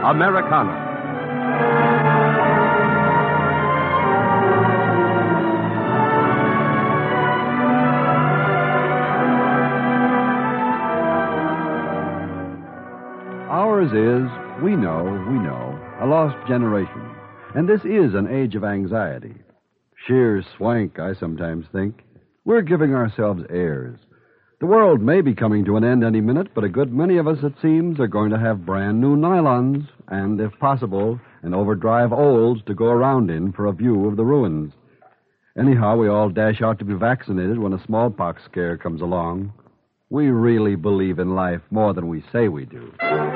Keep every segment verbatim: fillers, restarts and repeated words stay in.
Americana. Ours is, we know, we know, a lost generation. And this is an age of anxiety. Sheer swank, I sometimes think. We're giving ourselves airs. The world may be coming to an end any minute, but a good many of us, it seems, are going to have brand new nylons and, if possible, an overdrive Olds to go around in for a view of the ruins. Anyhow, we all dash out to be vaccinated when a smallpox scare comes along. We really believe in life more than we say we do.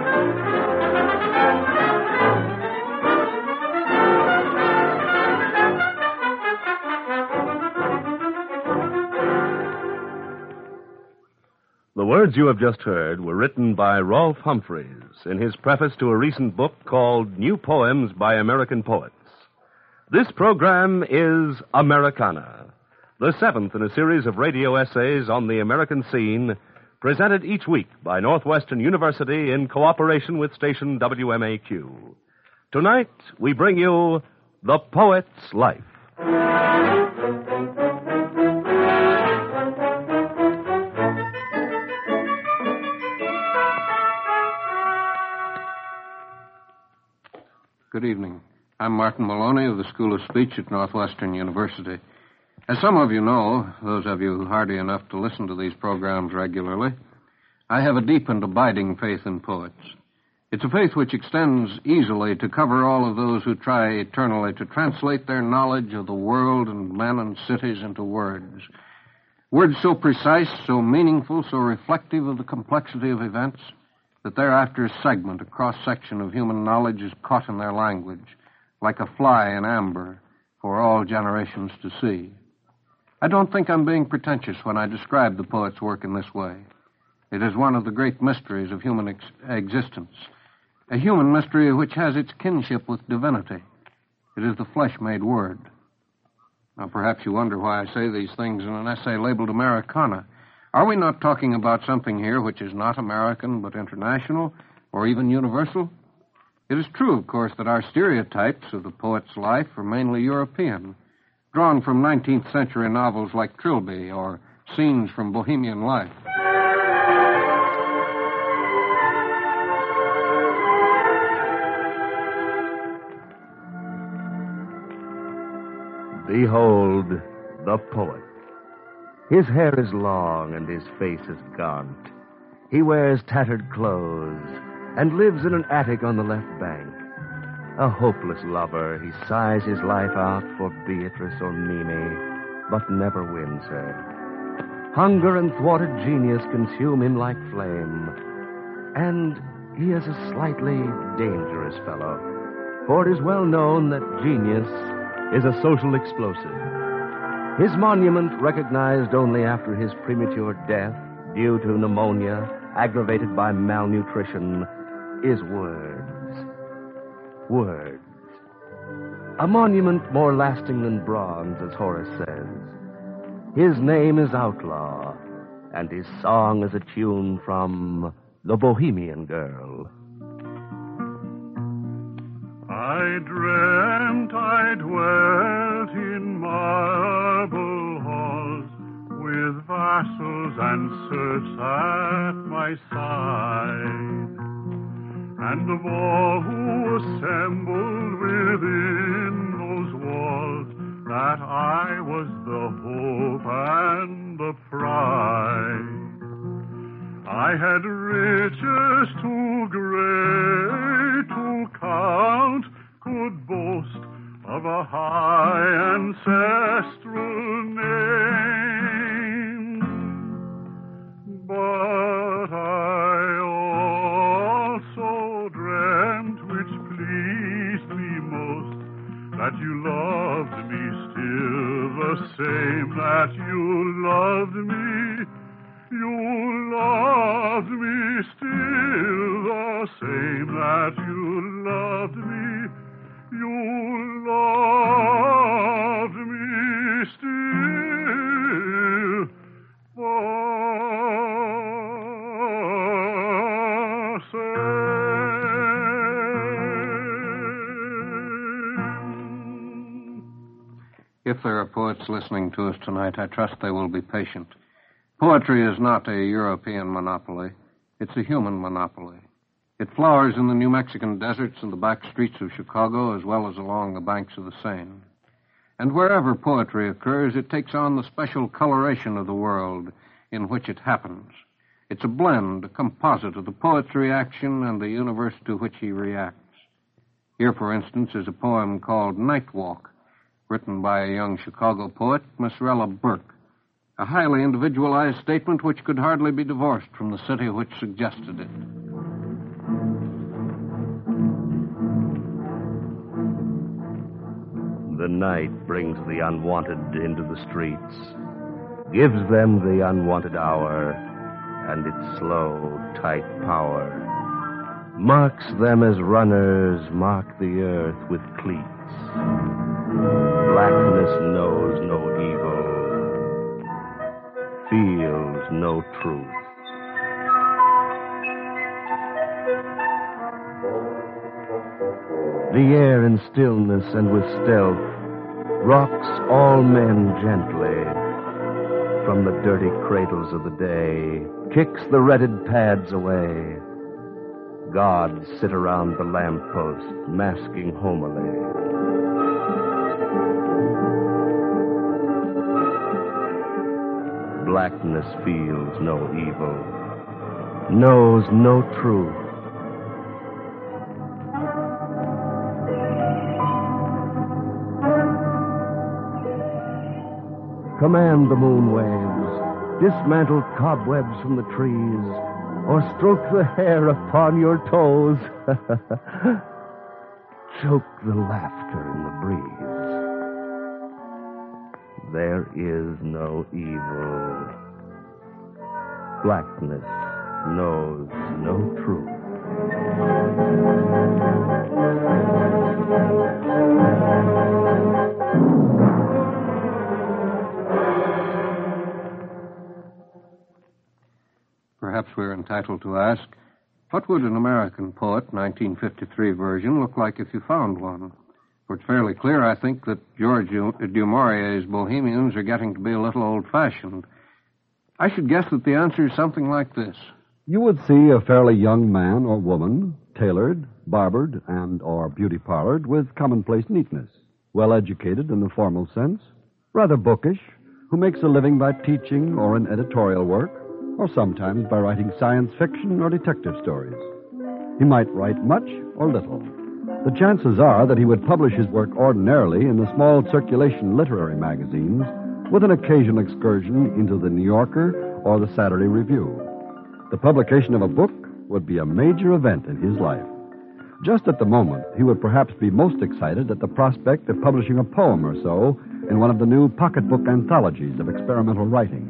The words you have just heard were written by Rolfe Humphreys in his preface to a recent book called New Poems by American Poets. This program is Americana, the seventh in a series of radio essays on the American scene, presented each week by Northwestern University in cooperation with station W M A Q. Tonight, we bring you The Poet's Life. Good evening. I'm Martin Maloney of the School of Speech at Northwestern University. As some of you know, those of you hardy enough to listen to these programs regularly, I have a deep and abiding faith in poets. It's a faith which extends easily to cover all of those who try eternally to translate their knowledge of the world and men and cities into words. Words so precise, so meaningful, so reflective of the complexity of events, that thereafter a segment, a cross-section of human knowledge is caught in their language, like a fly in amber, for all generations to see. I don't think I'm being pretentious when I describe the poet's work in this way. It is one of the great mysteries of human ex- existence, a human mystery which has its kinship with divinity. It is the flesh-made word. Now, perhaps you wonder why I say these things in an essay labeled Americana. Are we not talking about something here which is not American but international or even universal? It is true, of course, that our stereotypes of the poet's life are mainly European, drawn from nineteenth century novels like Trilby or Scenes from Bohemian Life. Behold the poet. His hair is long and his face is gaunt. He wears tattered clothes and lives in an attic on the left bank. A hopeless lover, he sighs his life out for Beatrice or Mimi, but never wins her. Hunger and thwarted genius consume him like flame. And he is a slightly dangerous fellow, for it is well known that genius is a social explosive. His monument, recognized only after his premature death due to pneumonia aggravated by malnutrition, is words. Words. A monument more lasting than bronze, as Horace says. His name is Outlaw, and his song is a tune from The Bohemian Girl. I dreamt I dwelt in marble halls with vassals and serfs at my side, and of all who assembled within those walls, that I was the hope and the pride. I had riches too great to count, could boast of a high ancestral name. But I also dreamt, which pleased me most, that you loved me still the same that you loved me. You loved me still the same that you loved me. You loved me still the same. If there are poets listening to us tonight, I trust they will be patient. Poetry is not a European monopoly. It's a human monopoly. It flowers in the New Mexican deserts and the back streets of Chicago, as well as along the banks of the Seine. And wherever poetry occurs, it takes on the special coloration of the world in which it happens. It's a blend, a composite of the poet's reaction and the universe to which he reacts. Here, for instance, is a poem called Night Walk, written by a young Chicago poet, Miss Rella Burke, a highly individualized statement which could hardly be divorced from the city which suggested it. The night brings the unwanted into the streets, gives them the unwanted hour, and its slow, tight power marks them as runners mark the earth with cleats. Blackness knows no evil, feels no truth. The air in stillness and with stealth rocks all men gently from the dirty cradles of the day, kicks the retted pads away. Gods sit around the lamppost, masking homily. Blackness feels no evil, knows no truth. Command the moon waves, dismantle cobwebs from the trees, or stroke the hair upon your toes. Choke the laughter in the breeze. There is no evil. Blackness knows no truth. Perhaps we're entitled to ask, what would an American poet, nineteen fifty-three version, look like if you found one? For it's fairly clear, I think, that George du Maurier's Bohemians are getting to be a little old-fashioned. I should guess that the answer is something like this. You would see a fairly young man or woman, tailored, barbered, and or beauty-parlored with commonplace neatness, well-educated in the formal sense, rather bookish, who makes a living by teaching or in editorial work, or sometimes by writing science fiction or detective stories. He might write much or little. The chances are that he would publish his work ordinarily in the small circulation literary magazines, with an occasional excursion into the New Yorker or the Saturday Review. The publication of a book would be a major event in his life. Just at the moment, he would perhaps be most excited at the prospect of publishing a poem or so in one of the new pocketbook anthologies of experimental writing.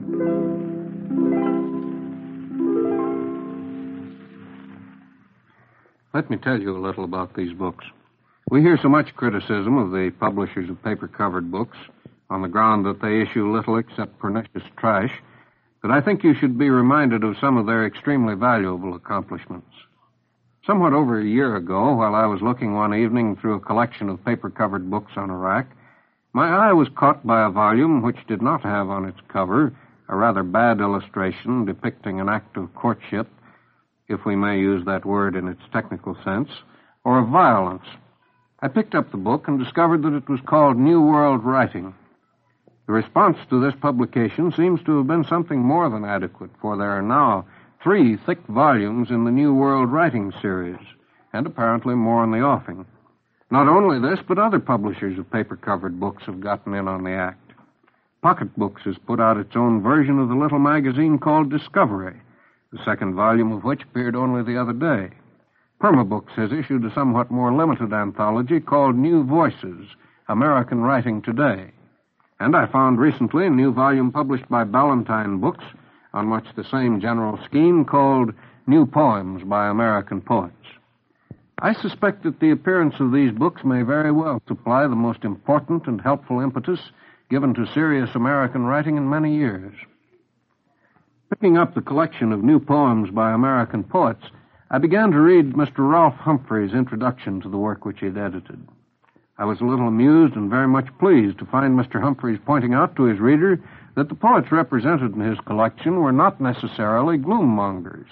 Let me tell you a little about these books. We hear so much criticism of the publishers of paper-covered books on the ground that they issue little except pernicious trash that I think you should be reminded of some of their extremely valuable accomplishments. Somewhat over a year ago, while I was looking one evening through a collection of paper-covered books on a rack, my eye was caught by a volume which did not have on its cover a rather bad illustration depicting an act of courtship, if we may use that word in its technical sense, or of violence. I picked up the book and discovered that it was called New World Writing. The response to this publication seems to have been something more than adequate, for there are now three thick volumes in the New World Writing series, and apparently more in the offing. Not only this, but other publishers of paper-covered books have gotten in on the act. Pocket Books has put out its own version of the little magazine called Discovery, the second volume of which appeared only the other day. Permabooks has issued a somewhat more limited anthology called New Voices, American Writing Today. And I found recently a new volume published by Ballantine Books on much the same general scheme called New Poems by American Poets. I suspect that the appearance of these books may very well supply the most important and helpful impetus given to serious American writing in many years. Picking up the collection of new poems by American poets, I began to read Mister Ralph Humphrey's introduction to the work which he had edited. I was a little amused and very much pleased to find Mister Humphreys pointing out to his reader that the poets represented in his collection were not necessarily gloom-mongers.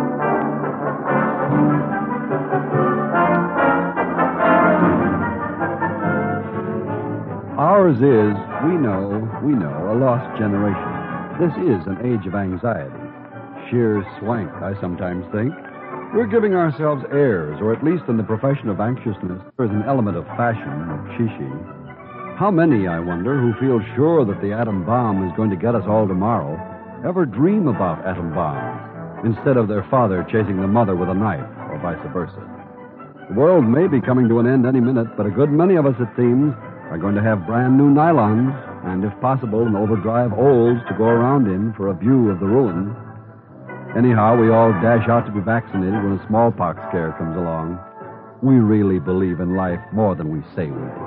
Ours is, we know, we know, a lost generation. This is an age of anxiety. Sheer swank, I sometimes think. We're giving ourselves airs, or at least in the profession of anxiousness, there's an element of fashion, of shishi. How many, I wonder, who feel sure that the atom bomb is going to get us all tomorrow, ever dream about atom bombs, instead of their father chasing the mother with a knife, or vice versa? The world may be coming to an end any minute, but a good many of us, it seems, are going to have brand new nylons, and if possible, an overdrive Olds to go around in for a view of the ruins. Anyhow, we all dash out to be vaccinated when a smallpox scare comes along. We really believe in life more than we say we do.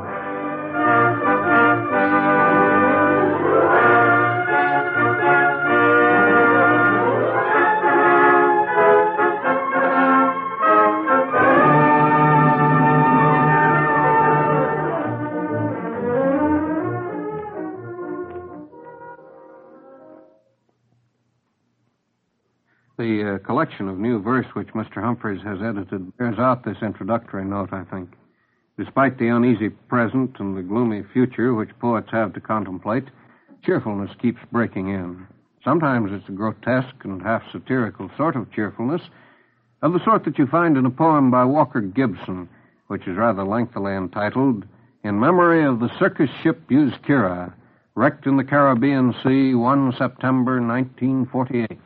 The uh, collection of new verse which Mister Humphreys has edited bears out this introductory note, I think. Despite the uneasy present and the gloomy future which poets have to contemplate, cheerfulness keeps breaking in. Sometimes it's a grotesque and half-satirical sort of cheerfulness, of the sort that you find in a poem by Walker Gibson, which is rather lengthily entitled, In Memory of the Circus Ship Euskira, wrecked in the Caribbean Sea, the first of September, nineteen forty-eight.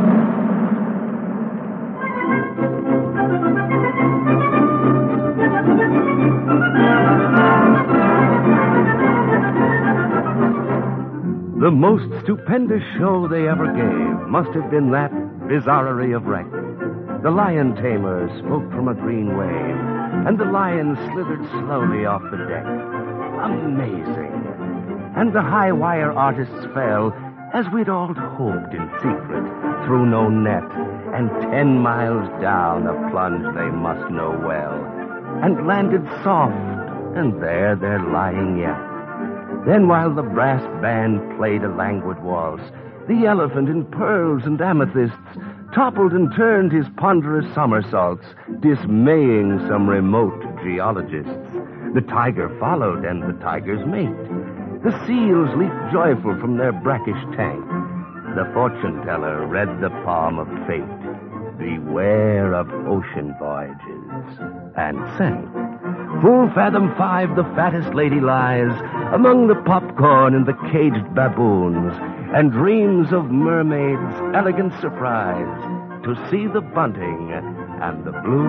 The most stupendous show they ever gave must have been that bizarrerie of wreck. The lion tamer spoke from a green wave, and the lion slithered slowly off the deck. Amazing. And the high wire artists fell, as we'd all hoped in secret, through no net, and ten miles down a plunge they must know well, and landed soft, and there they're lying yet. Then while the brass band played a languid waltz, the elephant in pearls and amethysts toppled and turned his ponderous somersaults, dismaying some remote geologists. The tiger followed, and the tiger's mate. The seals leaped joyful from their brackish tank. The fortune-teller read the palm of fate. Beware of ocean voyages, and sank. Full fathom five, the fattest lady lies among the popcorn and the caged baboons, and dreams of mermaids' elegant surprise to see the bunting and the blue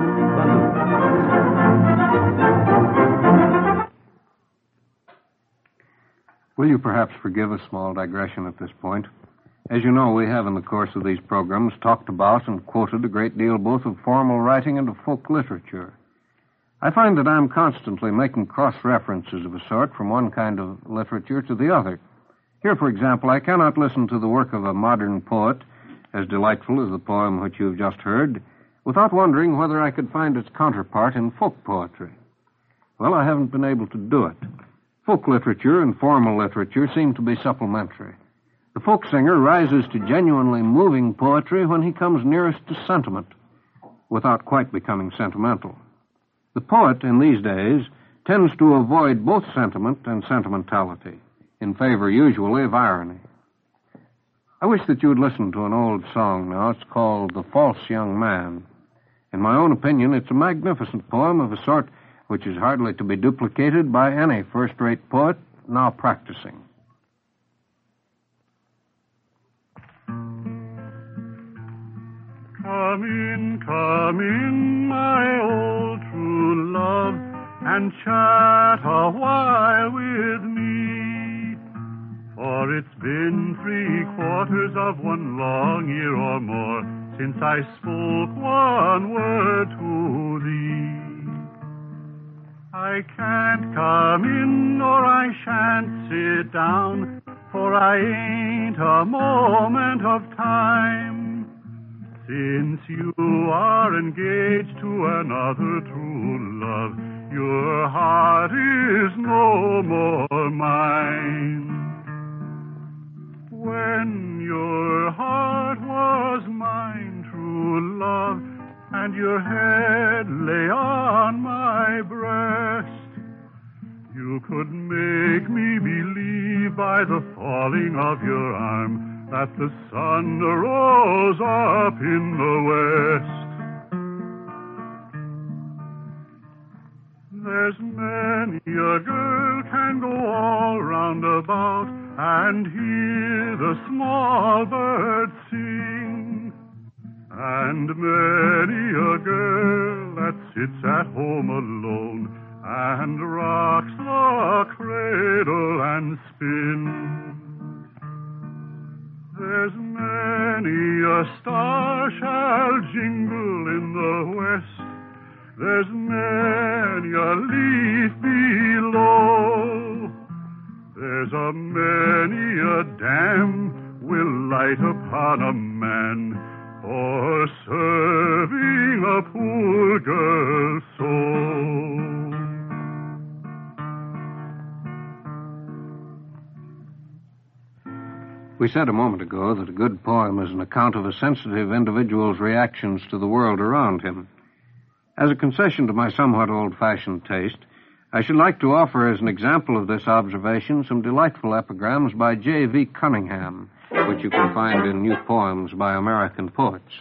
balloons. Will you perhaps forgive a small digression at this point? As you know, we have in the course of these programs talked about and quoted a great deal both of formal writing and of folk literature. I find that I'm constantly making cross-references of a sort from one kind of literature to the other. Here, for example, I cannot listen to the work of a modern poet, as delightful as the poem which you've just heard, without wondering whether I could find its counterpart in folk poetry. Well, I haven't been able to do it. Folk literature and formal literature seem to be supplementary. The folk singer rises to genuinely moving poetry when he comes nearest to sentiment, without quite becoming sentimental. The poet, in these days, tends to avoid both sentiment and sentimentality, in favor usually of irony. I wish that you would listen to an old song now. It's called The False Young Man. In my own opinion, it's a magnificent poem of a sort which is hardly to be duplicated by any first-rate poet now practicing. Come in, come in, my old true love, and chat a while with me. For it's been three quarters of one long year or more since I spoke one word to thee. I can't come in or I shan't sit down, for I ain't a moment of time. Since you are engaged to another true love, your heart is could make me believe by the falling of your arm that the sun rose up in the west. There's many a girl can go all round about and hear the small birds sing, and many a girl that sits at home alone and rocks the cradle and spins. There's many a star shall jingle in the west. There's many a leaf below. There's a many a dam will light upon a man for serving a poor girl so. We said a moment ago that a good poem is an account of a sensitive individual's reactions to the world around him. As a concession to my somewhat old-fashioned taste, I should like to offer as an example of this observation some delightful epigrams by J V Cunningham, which you can find in New Poems by American Poets.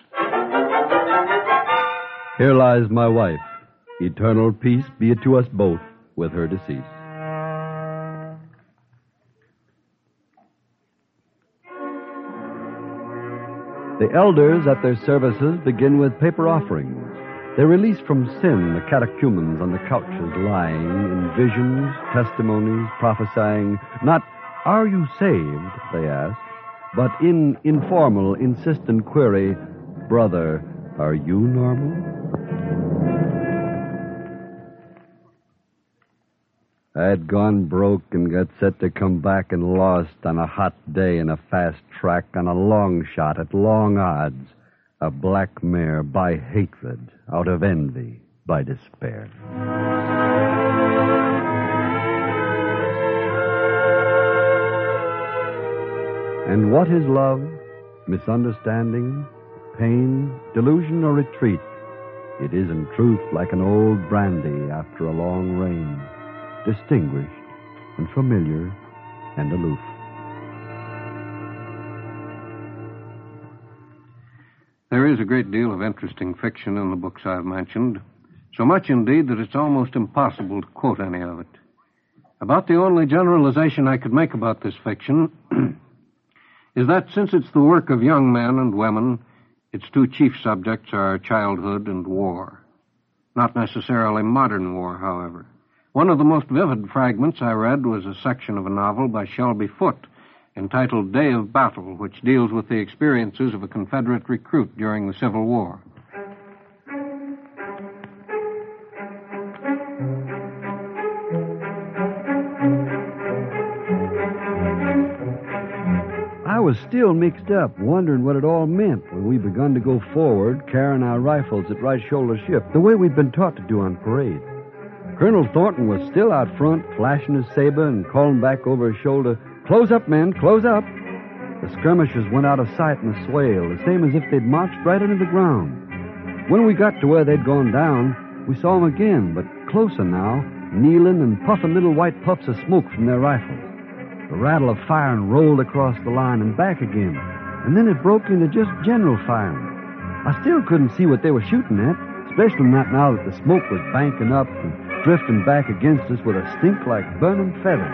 Here lies my wife. Eternal peace be it to us both with her decease. The elders at their services begin with paper offerings. They release from sin the catechumens on the couches lying in visions, testimonies, prophesying, not, "Are you saved?" they ask, but in informal, insistent query, "Brother, are you normal?" I had gone broke and got set to come back and lost on a hot day in a fast track on a long shot at long odds. A black mare by hatred, out of envy, by despair. And what is love? Misunderstanding, pain, delusion, or retreat? It is in truth like an old brandy after a long rain, distinguished and familiar and aloof. There is a great deal of interesting fiction in the books I've mentioned, so much indeed that it's almost impossible to quote any of it. About the only generalization I could make about this fiction is that since it's the work of young men and women, its two chief subjects are childhood and war. Not necessarily modern war, however. One of the most vivid fragments I read was a section of a novel by Shelby Foote, entitled Day of Battle, which deals with the experiences of a Confederate recruit during the Civil War. I was still mixed up, wondering what it all meant when we begun to go forward, carrying our rifles at right shoulder shift, the way we'd been taught to do on parade. Colonel Thornton was still out front, flashing his saber and calling back over his shoulder, "Close up, men, close up." The skirmishers went out of sight in a swale, the same as if they'd marched right into the ground. When we got to where they'd gone down, we saw them again, but closer now, kneeling and puffing little white puffs of smoke from their rifles. The rattle of firing rolled across the line and back again, and then it broke into just general firing. I still couldn't see what they were shooting at, especially not now that the smoke was banking up and drifting back against us with a stink like burning feathers.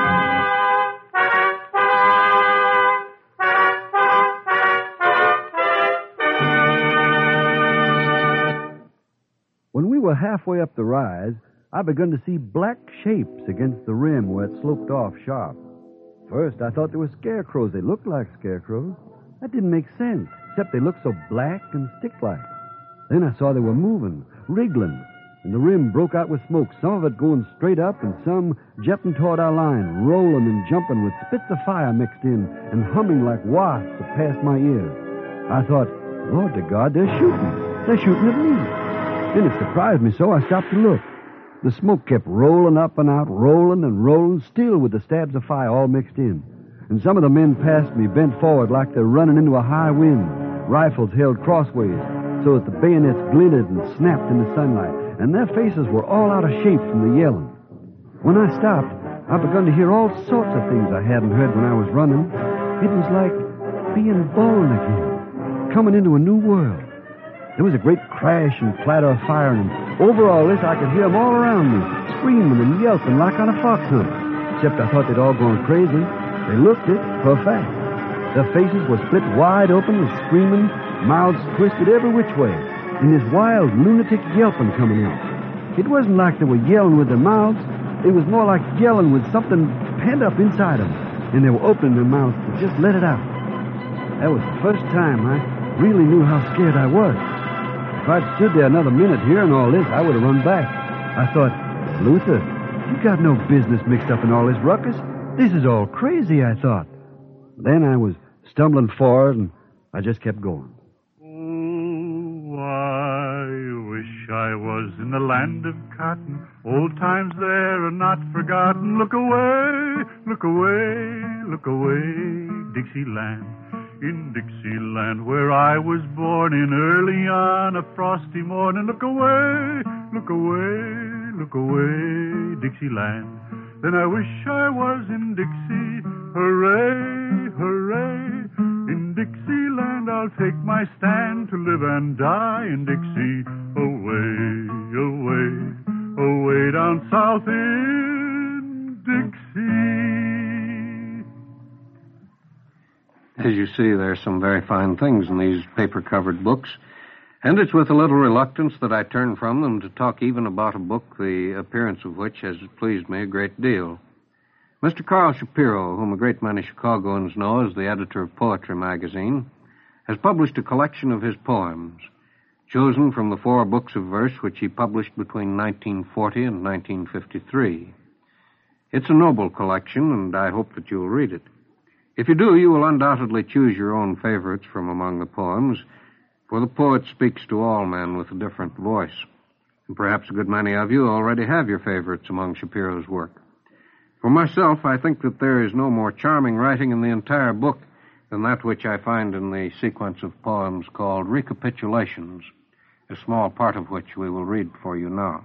When we were halfway up the rise, I begun to see black shapes against the rim where it sloped off sharp. First, I thought they were scarecrows. They looked like scarecrows. That didn't make sense, except they looked so black and stick-like. Then I saw they were moving, wriggling, and the rim broke out with smoke, some of it going straight up and some jetting toward our line, rolling and jumping with spits of fire mixed in and humming like wasps that passed my ears. I thought, Lord to God, they're shooting. They're shooting at me. Then it surprised me so I stopped to look. The smoke kept rolling up and out, rolling and rolling, still with the stabs of fire all mixed in. And some of the men past me bent forward like they're running into a high wind, rifles held crossways, so that the bayonets glinted and snapped in the sunlight, and their faces were all out of shape from the yelling. When I stopped, I begun to hear all sorts of things I hadn't heard when I was running. It was like being born again, coming into a new world. There was a great crash and clatter of fire, and over all this, I could hear them all around me, screaming and yelping like on a fox hunt. Except I thought they'd all gone crazy. They looked it, for a fact. Their faces were split wide open with screaming, mouths twisted every which way, and this wild, lunatic yelping coming out. It wasn't like they were yelling with their mouths. It was more like yelling with something pent up inside them, and they were opening their mouths to just let it out. That was the first time I really knew how scared I was. If I'd stood there another minute hearing all this, I would have run back. I thought, Luther, you got no business mixed up in all this ruckus. This is all crazy, I thought. Then I was stumbling forward, and I just kept going. Oh, I wish I was in the land of cotton. Old times there are not forgotten. Look away, look away, look away, Dixieland. In Dixieland where I was born in early on a frosty morning. Look away, look away, look away, Dixieland. Then I wish I was in Dixie. Hooray, hooray. In Dixieland I'll take my stand to live and die in Dixie. Away, away, away down south in Dixie. As you see, there are some very fine things in these paper-covered books, and it's with a little reluctance that I turn from them to talk even about a book the appearance of which has pleased me a great deal. Mister Carl Shapiro, whom a great many Chicagoans know as the editor of Poetry magazine, has published a collection of his poems, chosen from the four books of verse which he published between nineteen forty and nineteen fifty-three. It's a noble collection, and I hope that you'll read it. If you do, you will undoubtedly choose your own favorites from among the poems, for the poet speaks to all men with a different voice. And perhaps a good many of you already have your favorites among Shapiro's work. For myself, I think that there is no more charming writing in the entire book than that which I find in the sequence of poems called Recapitulations, a small part of which we will read for you now.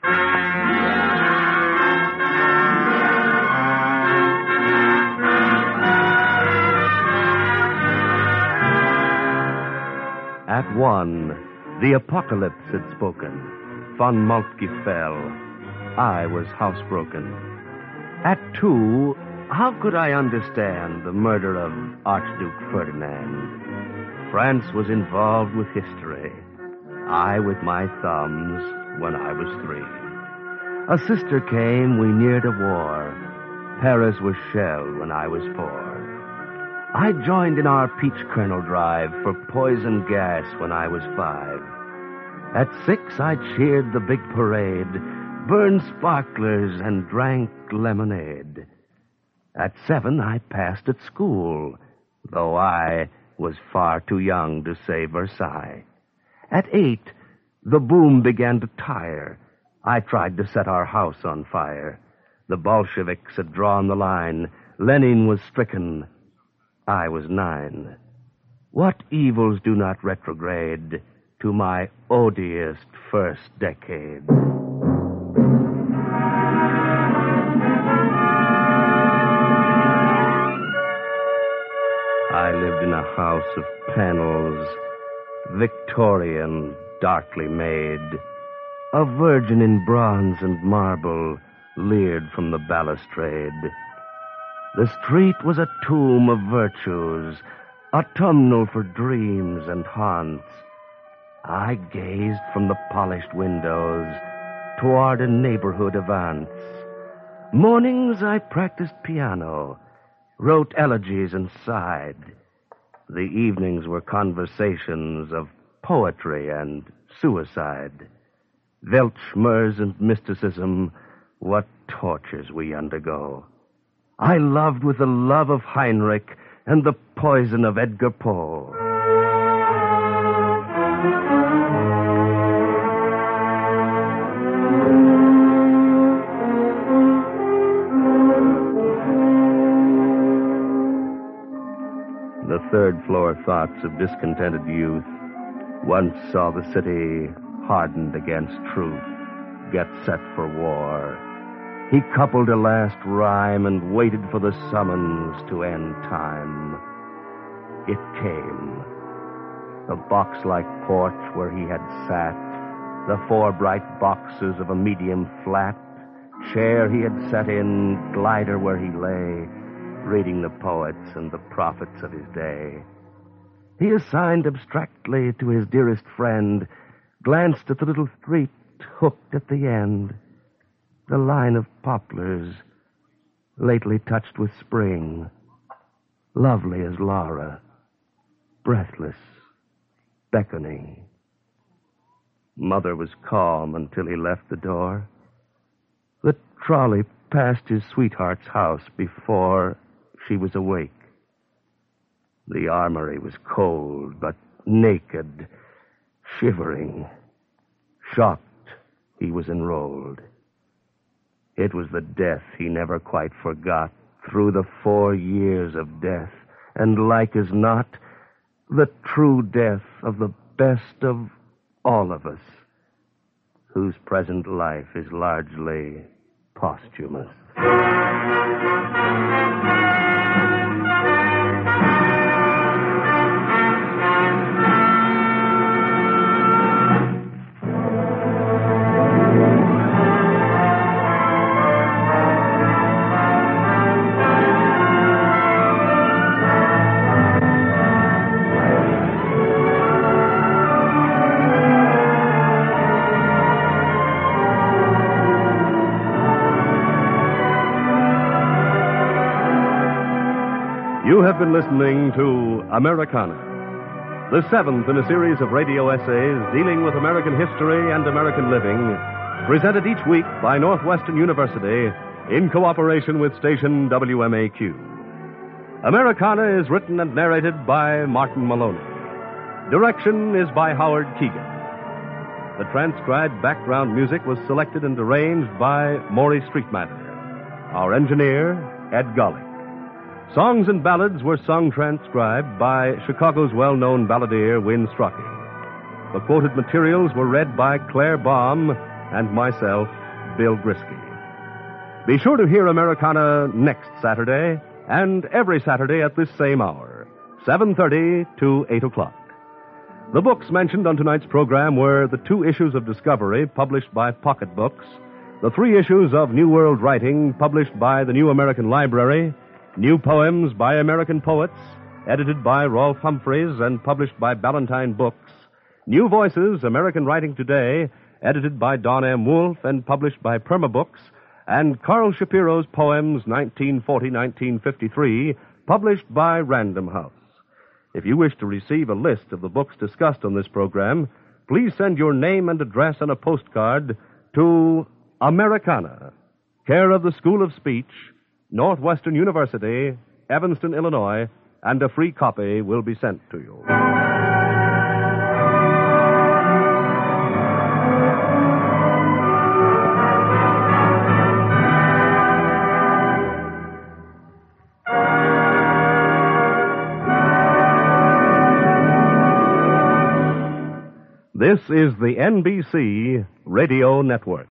At one, the apocalypse had spoken. Von Moltke fell. I was housebroken. At two, how could I understand the murder of Archduke Ferdinand? France was involved with history. I with my thumbs when I was three. A sister came, we neared a war. Paris was shelled when I was four. I joined in our peach kernel drive for poison gas when I was five. At six, I cheered the big parade, burned sparklers, and drank lemonade. At seven, I passed at school, though I was far too young to say Versailles. At eight, the boom began to tire. I tried to set our house on fire. The Bolsheviks had drawn the line. Lenin was stricken. I was nine. What evils do not retrograde to my odious first decade? I lived in a house of panels, Victorian, darkly made. A virgin in bronze and marble leered from the balustrade. The street was a tomb of virtues, autumnal for dreams and haunts. I gazed from the polished windows toward a neighborhood of aunts. Mornings I practiced piano, wrote elegies and sighed. The evenings were conversations of poetry and suicide. Weltschmerz and mysticism, what tortures we undergo. I loved with the love of Heinrich and the poison of Edgar Poe. The third floor thoughts of discontented youth once saw the city hardened against truth, get set for war. He coupled a last rhyme and waited for the summons to end time. It came. The box-like porch where he had sat, the four bright boxes of a medium flat, chair he had sat in, glider where he lay, reading the poets and the prophets of his day. He assigned abstractly to his dearest friend, glanced at the little street hooked at the end, the line of poplars, lately touched with spring, lovely as Laura, breathless, beckoning. Mother was calm until he left the door. The trolley passed his sweetheart's house before she was awake. The armory was cold, but naked, shivering. Shocked, he was enrolled. It was the death he never quite forgot through the four years of death, and like as not, the true death of the best of all of us, whose present life is largely posthumous. You have been listening to Americana, the seventh in a series of radio essays dealing with American history and American living, presented each week by Northwestern University in cooperation with station W M A Q. Americana is written and narrated by Martin Maloney. Direction is by Howard Keegan. The transcribed background music was selected and arranged by Maury Streetmatter. Our engineer, Ed Gollick. Songs and ballads were sung transcribed by Chicago's well-known balladeer, Win Strachey. The quoted materials were read by Claire Baum and myself, Bill Grisky. Be sure to hear Americana next Saturday and every Saturday at this same hour, seven thirty to eight o'clock. The books mentioned on tonight's program were the two issues of Discovery published by Pocket Books, the three issues of New World Writing published by the New American Library, New Poems by American Poets, edited by Rolfe Humphreys and published by Ballantine Books. New Voices, American Writing Today, edited by Don M. Wolfe and published by Perma Books. And Carl Shapiro's Poems nineteen forty to nineteen fifty-three, published by Random House. If you wish to receive a list of the books discussed on this program, please send your name and address on a postcard to Americana, care of the School of Speech, Northwestern University, Evanston, Illinois, and a free copy will be sent to you. This is the N B C Radio Network.